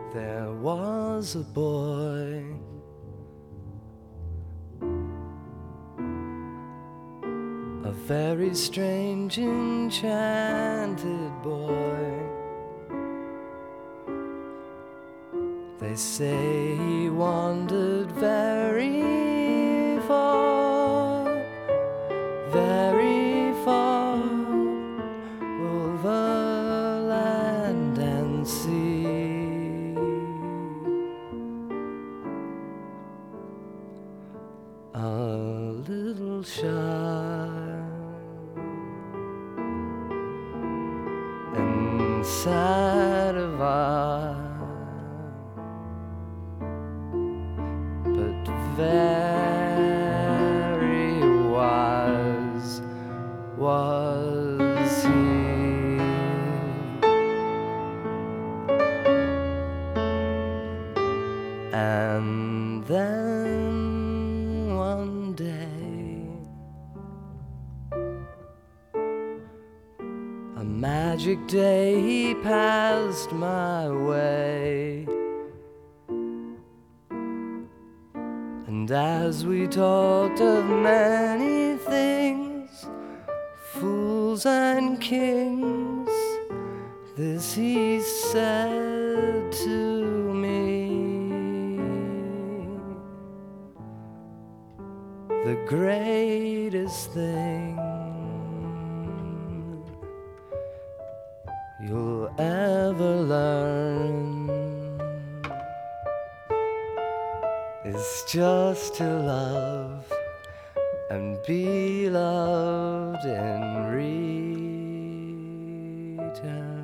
There was a boy, a very strange, enchanted boy. They say he wandered very far, very far, over land and sea. A little shy and sad of eye, but very wise was he. And then one day, a magic day, he passed my way. And as we talked of many things, fools and kings, this he said to me: the greatest thing you'll ever learn is just to love and be loved in return.